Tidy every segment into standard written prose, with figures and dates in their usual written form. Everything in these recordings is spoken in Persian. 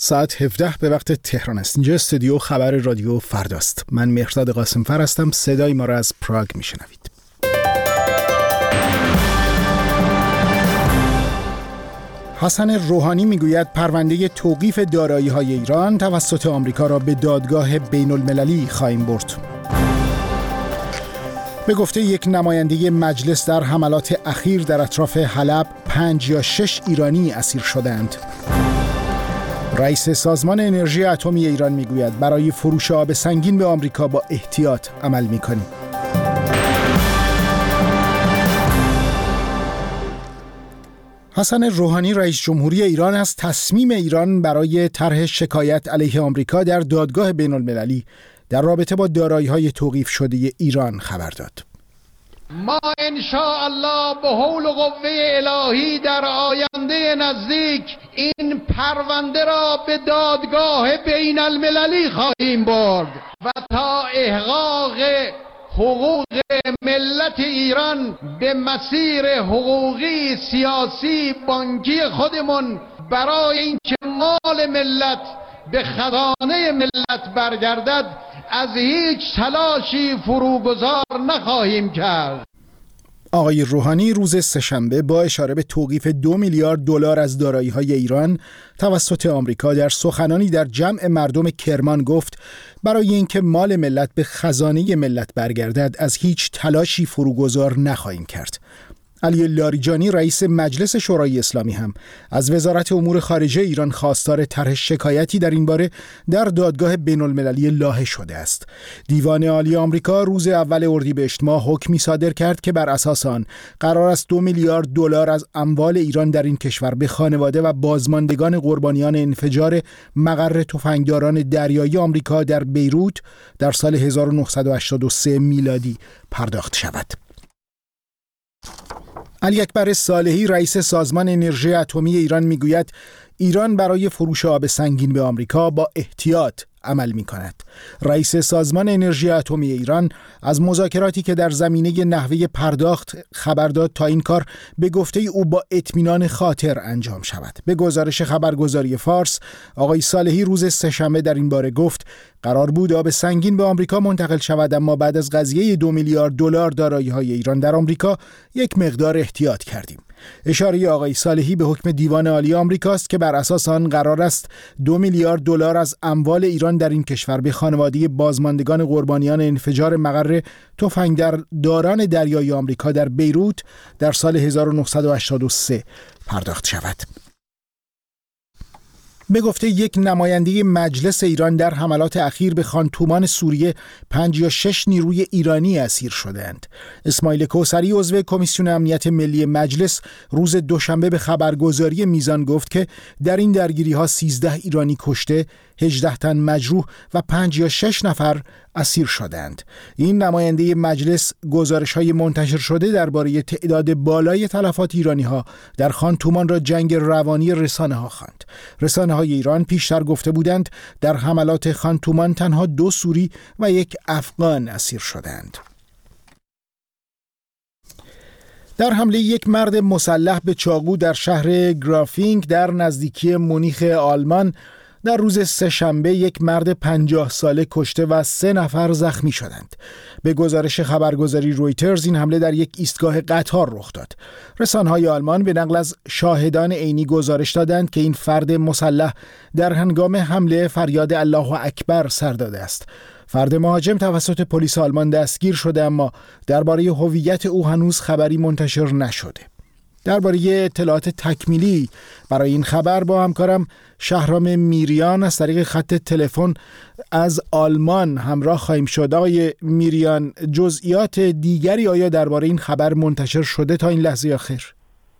ساعت 17 به وقت تهران است. اینجا استودیو خبر رادیو فرداست. من مهرداد قاسمفر هستم. صدای ما را از پراگ میشنوید. حسن روحانی میگوید پرونده توقیف دارایی‌های ایران توسط آمریکا را به دادگاه بین‌المللی خواهیم برد. به گفته یک نماینده مجلس در حملات اخیر در اطراف حلب 5 یا 6 ایرانی اسیر شدند. رئیس سازمان انرژی اتمی ایران میگوید برای فروش آب سنگین به آمریکا با احتیاط عمل میکنیم. حسن روحانی رئیس جمهوری ایران از تصمیم ایران برای طرح شکایت علیه آمریکا در دادگاه بین‌المللی در رابطه با دارایی‌های توقیف شده ایران خبر داد. ما انشاءالله به حول و قوه الهی در آینده نزدیک این پرونده را به دادگاه بین المللی خواهیم برد و تا احقاق حقوق ملت ایران به مسیر حقوقی، سیاسی، بانکی خودمون برای اینکه مال ملت به خزانه ملت برگردد از هیچ تلاشی فروگذار نخواهیم کرد. آقای روحانی روز سه‌شنبه با اشاره به توقیف 2 میلیارد دلار از دارایی‌های ایران توسط آمریکا در سخنانی در جمع مردم کرمان گفت برای اینکه مال ملت به خزانه ملت برگردد از هیچ تلاشی فروگذار نخواهیم کرد. علی لاریجانی رئیس مجلس شورای اسلامی هم از وزارت امور خارجه ایران خواستار طرح شکایتی در این باره در دادگاه بین‌المللی لاهه شده است. دیوان عالی آمریکا روز اول اردیبهشت ماه حکمی صادر کرد که بر اساس آن قرار است 2 میلیارد دلار از اموال ایران در این کشور به خانواده و بازماندگان قربانیان انفجار مقر تفنگداران دریایی آمریکا در بیروت در سال 1983 میلادی پرداخت شود. علی اکبر صالحی رئیس سازمان انرژی اتمی ایران میگوید ایران برای فروش آب سنگین به آمریکا با احتیاط عمل می کند. رئیس سازمان انرژی اتمی ایران از مذاکراتی که در زمینه نحوه پرداخت خبر داد تا این کار به گفته او با اطمینان خاطر انجام شود. به گزارش خبرگزاری فارس، آقای صالحی روز سه‌شنبه در این باره گفت قرار بود آب سنگین به آمریکا منتقل شود، اما بعد از قضیه 2 میلیارد دلار دارایی‌های ایران در آمریکا یک مقدار احتیاط کردیم. اشاره آقای صالحی به حکم دیوان عالی آمریکاست که بر اساس آن قرار است 2 میلیارد دلار از اموال ایران در این کشور به خانواده بازماندگان قربانیان انفجار مقر تفنگداران دریایی آمریکا در بیروت در سال 1983 پرداخت شود. به گفته یک نماینده مجلس ایران در حملات اخیر به خانتومان سوریه 5 یا 6 نیروی ایرانی اسیر شدند. اسماعیل کوثری عضو کمیسیون امنیت ملی مجلس روز دوشنبه به خبرگزاری میزان گفت که در این درگیری‌ها 13 ایرانی کشته، 18 تن مجروح و 5 یا 6 نفر اسیر شدند. این نماینده مجلس گزارش‌های منتشر شده درباره تعداد بالای تلفات ایرانی‌ها در خانتومان را جنگ روانی رسانه‌ها خواند. رسانه‌های ایران پیشتر گفته بودند در حملات خانتومان تنها 2 سوری و 1 افغان اسیر شدند. در حمله یک مرد مسلح به چاقو در شهر گرافینگ در نزدیکی مونیخ آلمان در روز سه‌شنبه یک مرد 50 ساله کشته و 3 نفر زخمی شدند. به گزارش خبرگزاری رویترز این حمله در یک ایستگاه قطار رخ داد. رسانه‌های آلمان به نقل از شاهدان عینی گزارش دادند که این فرد مسلح در هنگام حمله فریاد الله اکبر سر داده است. فرد مهاجم توسط پلیس آلمان دستگیر شده، اما درباره هویت او هنوز خبری منتشر نشده. درباره اطلاعات تکمیلی برای این خبر با همکارم شهرام میریان از طریق خط تلفن از آلمان همراه خواهیم شد. آقای میریان، جزئیات دیگری آیا درباره این خبر منتشر شده تا این لحظه آخر؟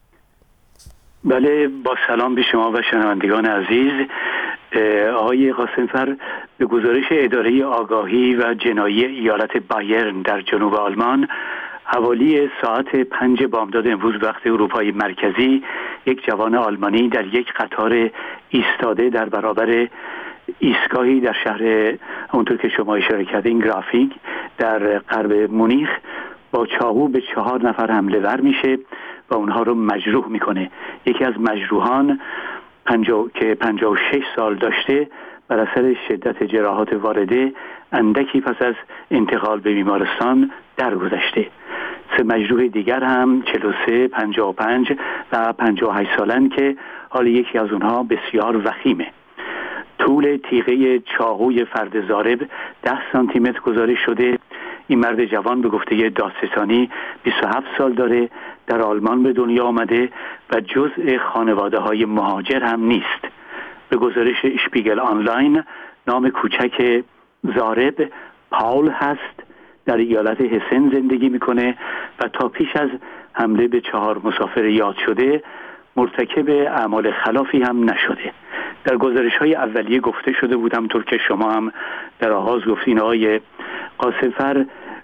بله، با سلام به شما و شنوندگان عزیز. آقای قاسمفر، به گزارش اداره آگاهی و جنایی ایالت بایرن در جنوب آلمان حوالی ساعت 5 بامداد امروز وقت اروپای مرکزی یک جوان آلمانی در یک قطار ایستاده در برابر ایستگاهی در شهر اونطور که شما اشاره کردین گرافینگ در غرب مونیخ با چاقو به 4 نفر حمله ور میشه و اونها رو مجروح میکنه. یکی از مجروحان که 56 سال داشته بر اثر شدت جراحات وارده اندکی پس از انتقال به بیمارستان درگذشته. 3 مجروح دیگر هم 43، 55 و 58 سالن که حال یکی از اونها بسیار وخیمه. طول تیغه چاقوی فرد ضارب 10 سانتی متر گزارش شده. این مرد جوان به گفته دادستانی 27 سال داره، در آلمان به دنیا آمده و جزء خانواده های مهاجر هم نیست. به گزارش اشپیگل آنلاین نام کوچک ضارب پاول هست، در ایالت هسن زندگی میکنه و تا پیش از حمله به 4 مسافر یاد شده مرتکب اعمال خلافی هم نشده. در گزارش‌های اولیه گفته شده بود، همونطور که شما هم در آغاز گفتین آقای قاسمفر،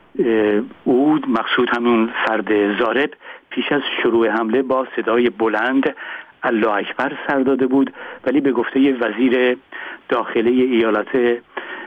او مقصود همون فرد ضارب پیش از شروع حمله با صدای بلند الله اکبر سر داده بود، ولی به گفته وزیر داخلی ایالت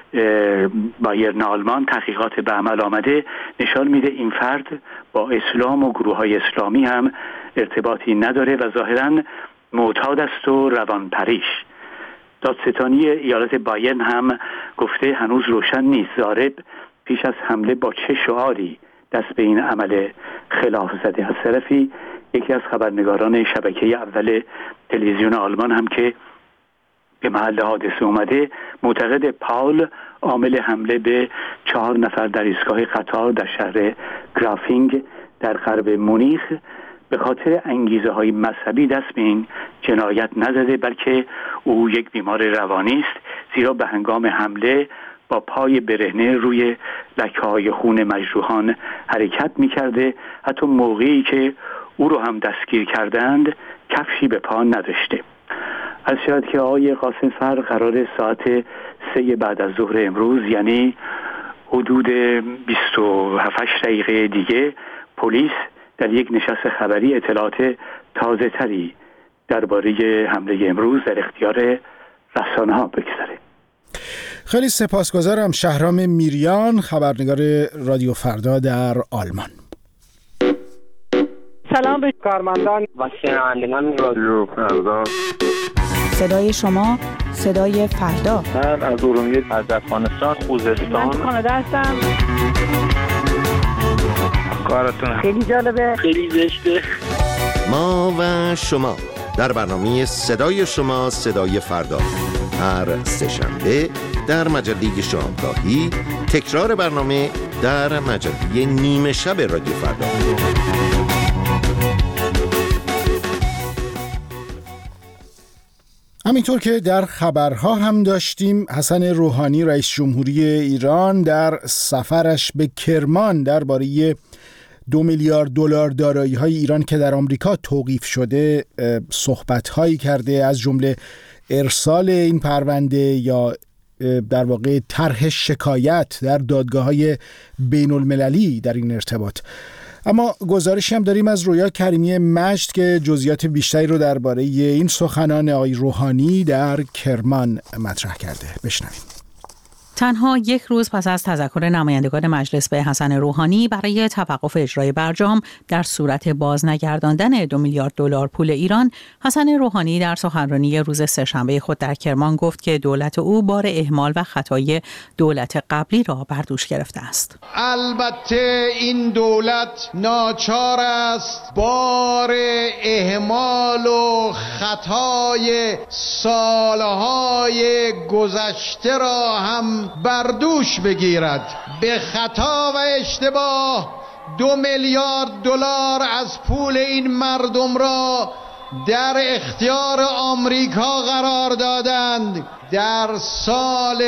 بایرن آلمان تحقیقات به عمل آمده نشان میده این فرد با اسلام و گروه‌های اسلامی هم ارتباطی نداره و ظاهراً معتاد است و روانپریش. دادستانی ایالت بایرن هم گفته هنوز روشن نیست ضارب پیش از حمله با چه شعاری دست به این عمل خلاف زده. از طرفی یکی از خبرنگاران شبکه اول تلویزیون آلمان هم که به محل حادثه اومده معتقد پاول عامل حمله به 4 نفر در ایستگاه قطار در شهر گرافینگ در غرب مونیخ به خاطر انگیزه های مذهبی دست به این جنایت نزده، بلکه او یک بیمار روانی است، زیرا به هنگام حمله با پای برهنه روی لکه‌های خون مجروحان حرکت می‌کرده. حتی موقعی که او رو هم دستگیر کردند کفشی به پا نداشته. از شاید که آقای قاسمفر قرار ساعت 3 بعد از ظهر امروز، یعنی حدود 27 دقیقه دیگه، پلیس در یک نشست خبری اطلاعات تازه تری درباره حمله امروز در اختیار رسانه‌ها بگذاره. خیلی سپاسگزارم. شهرام میریان، خبرنگار رادیو فردا در آلمان. سلام به کارمندان و شنوندگان رادیو فردا. صدای شما، صدای فردا. من از ارومیه، از افغانستان، خوزستان. من کانادا هستم. کارتون خیلی جالبه، خیلی زشته. ما و شما در برنامه صدای شما، صدای فردا، هر سه‌شنبه در مجله شامگاهی، تکرار برنامه در مجله نیمه شب رادیو فردا. همینطور که در خبرها هم داشتیم، حسن روحانی رئیس جمهوری ایران در سفرش به کرمان درباره 2 میلیارد دلار دارایی‌های ایران که در آمریکا توقیف شده صحبت‌هایی کرده، از جمله ارسال این پرونده یا در واقع طرح شکایت در دادگاه‌های بین‌المللی در این ارتباط. اما گزارشی هم داریم از رویا کریمی مجد که جزئیات بیشتری رو درباره این سخنان آقای روحانی در کرمان مطرح کرده. بشنویم. تنها 1 روز پس از تذکر نمایندگان مجلس به حسن روحانی برای توقف اجرای برجام در صورت بازنگرداندن 2 میلیارد دلار پول ایران، حسن روحانی در سخنرانی روز سه‌شنبه خود در کرمان گفت که دولت او بار اهمال و خطای دولت قبلی را بر دوش گرفته است. البته این دولت ناچار است بار اهمال و خطای سالهای گذشته را هم بر دوش بگیرد. به خطا و اشتباه 2 میلیارد دلار از پول این مردم را در اختیار آمریکا قرار دادند. در سال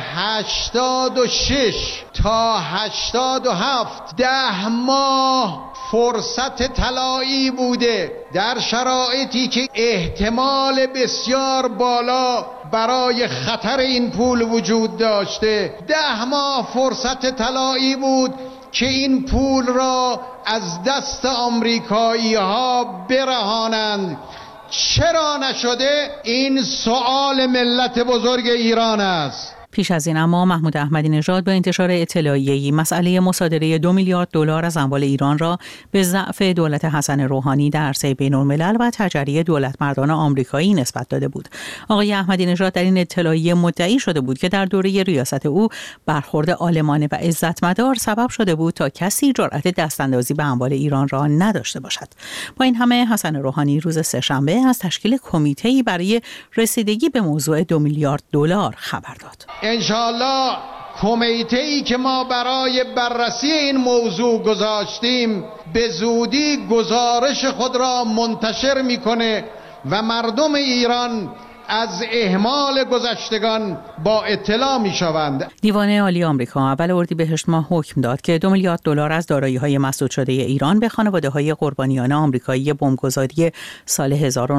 86 تا 87 10 ماه فرصت طلایی بوده، در شرایطی که احتمال بسیار بالا برای خطر این پول وجود داشته. 10 ماه فرصت طلایی بود که این پول را از دست آمریکایی ها برهانند. چرا نشده؟ این سوال ملت بزرگ ایران است. پیش از این اما محمود احمدی نژاد با انتشار اطلاعیه‌ای مسئله مصادره 2 میلیارد دلار از اموال ایران را به ضعف دولت حسن روحانی در عرصه بین‌الملل و تجری دولتمردان آمریکایی نسبت داده بود. آقای احمدی نژاد در این اطلاعیه مدعی شده بود که در دوره ریاست او برخورد عالمانه و عزتمدار سبب شده بود تا کسی جرأت دستاندازی به اموال ایران را نداشته باشد. با این همه حسن روحانی روز سه‌شنبه از تشکیل کمیته‌ای برای رسیدگی به موضوع 2 میلیارد دلار خبر داد. انشاءالله کمیته‌ای که ما برای بررسی این موضوع گذاشتیم به زودی گزارش خود را منتشر می‌کنه و مردم ایران از اهمال گذشتگان با اطلاع می‌شوند. دیوان عالی آمریکا اول اردیبهشت ماه حکم داد که 2 میلیارد دلار از دارایی‌های مسدود شده ایران به خانواده‌های قربانیان آمریکایی بمبگذاری سال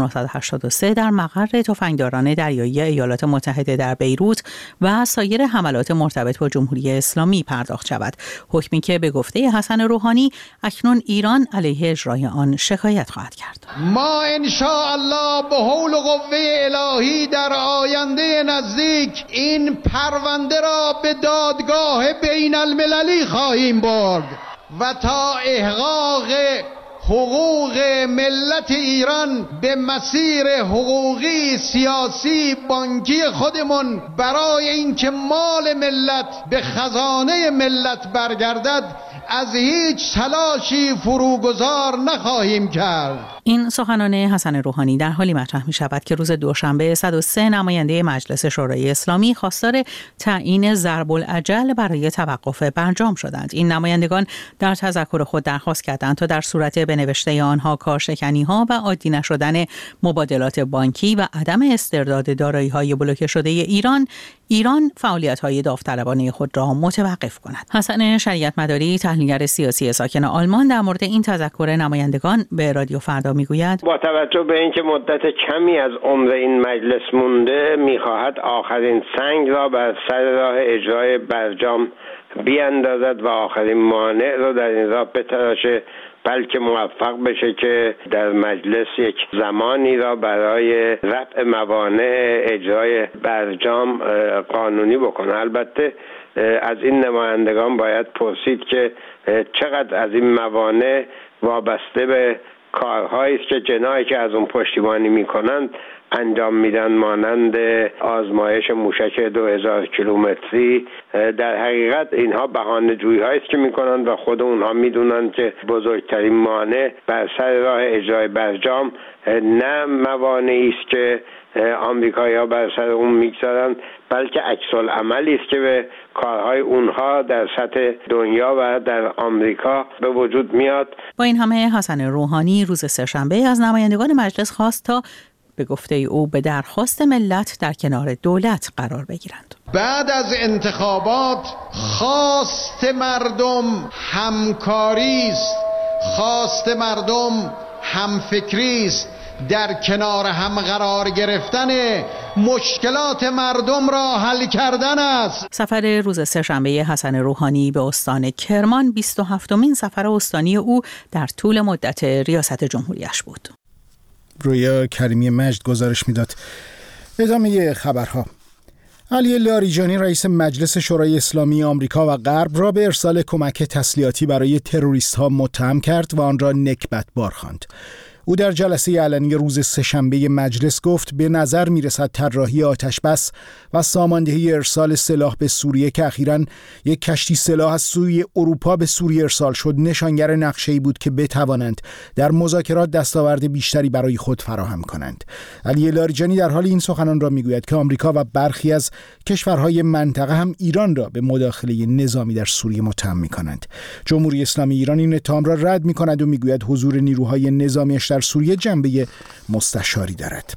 1983 در مقر تفنگداران دریایی ایالات متحده در بیروت و سایر حملات مرتبط با جمهوری اسلامی پرداخت شود. حکمی که به گفته حسن روحانی اکنون ایران علیه اجرای آن شکایت خواهد کرد. ما ان شاء الله به حول و قوه الهی در آینده نزدیک این پرونده را به دادگاه بین المللی خواهیم برد و تا احقاق حقوق ملت ایران به مسیر حقوقی، سیاسی، بانکی خودمون برای اینکه مال ملت به خزانه ملت برگردد از هیچ تلاشی فروگذار نخواهیم کرد. این سخنان حسن روحانی در حالی مطرح می شود که روز دوشنبه 103 نماینده مجلس شورای اسلامی خواستار تعیین ضرب الاجل برای توقف برجام شدند. این نمایندگان در تذکر خود درخواست کردند تا در صورت به نوشته آنها کارشکنی‌ها و عادی نشدن مبادلات بانکی و عدم استرداد دارایی‌های بلوکه شده ایران فعالیت‌های داوطلبانه خود را متوقف کند. حسن شریعت مداری تحلیلگر سیاسی ساکن آلمان در مورد این تذکر نمایندگان به رادیو فردا میگوید با توجه به اینکه مدت کمی از عمر این مجلس مونده می‌خواهد آخرین سنگ را بر سر راه اجرای برجام بیاندازد و آخرین مانع را در این راه بتراشه، بلکه موفق بشه که در مجلس یک زمانی را برای رفع موانع اجرای برجام قانونی بکنه. البته از این نمایندگان باید پرسید که چقدر از این موانع وابسته به کارهایی است که جناحی که از اون پشتیبانی میکنند انجام میدن، مانند آزمایش موشک 2000 کیلومتری. در حقیقت اینها بهانه‌جویی هایی است که میکنند و خود اونها میدونند که بزرگترین مانع بر سر راه اجرای برجام نه موانعی است که آمریکایی‌ها بر سر اون میگذارند، بلکه عکس العملی است که به کارهای اونها در سطح دنیا و در آمریکا به وجود میاد. با این همه حسن روحانی روز سه‌شنبه از نمایندگان مجلس خواست تا به گفته او به درخواست ملت در کنار دولت قرار بگیرند. بعد از انتخابات خواست مردم همکاری است، خواست مردم همفکری است، در کنار هم قرار گرفتن مشکلات مردم را حل کردن است. سفر روز سه‌شنبه حسن روحانی به استان کرمان 27مین سفر استانی او در طول مدت ریاست جمهوریش بود. رویا کریمی مجد گزارش میداد. ادامه خبرها. علی لاریجانی رئیس مجلس شورای اسلامی آمریکا و غرب را به ارسال کمک تسلیحاتی برای تروریست‌ها متهم کرد و آن را نکبت‌بار خواند. او در جلسه علنی روز سه‌شنبه مجلس گفت به نظر می‌رسد طراحی آتش‌بس و ساماندهی ارسال سلاح به سوریه که اخیراً یک کشتی سلاح از سوی اروپا به سوریه ارسال شد نشانگر نقشه‌ای بود که بتوانند در مذاکرات دستاورد بیشتری برای خود فراهم کنند. علی لاریجانی در حال این سخنان را میگوید که آمریکا و برخی از کشورهای منطقه هم ایران را به مداخله نظامی در سوریه متهم می‌کنند. جمهوری اسلامی ایران این اتهام را رد می‌کند و میگوید حضور نیروهای نظامی‌اش در سوریه جنبه مستشاری دارد.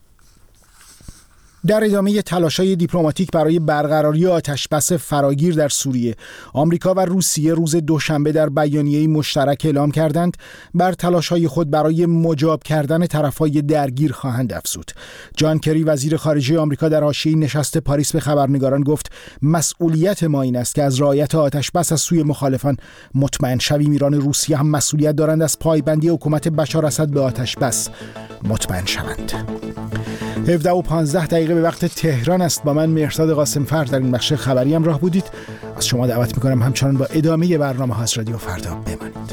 در ادامه تلاش‌های دیپلماتیک برای برقراری آتش‌بس فراگیر در سوریه، آمریکا و روسیه روز دوشنبه در بیانیه‌ای مشترک اعلام کردند بر تلاش‌های خود برای مجاب کردن طرف‌های درگیر خواهند افزود. جان کری وزیر خارجه آمریکا در حاشیه نشست پاریس به خبرنگاران گفت مسئولیت ما این است که از رعایت آتش‌بس از سوی مخالفان مطمئن شویم. ایران و روسیه هم مسئولیت دارند از پایبندی حکومت بشار اسد به آتش‌بس مطمئن شوند. 17:15 به وقت تهران است. با من مهرداد قاسم‌فر در این بخش خبری همراه بودید. از شما دعوت می‌کنم همچنان با ادامه برنامه‌ها از رادیو فردا بمانید.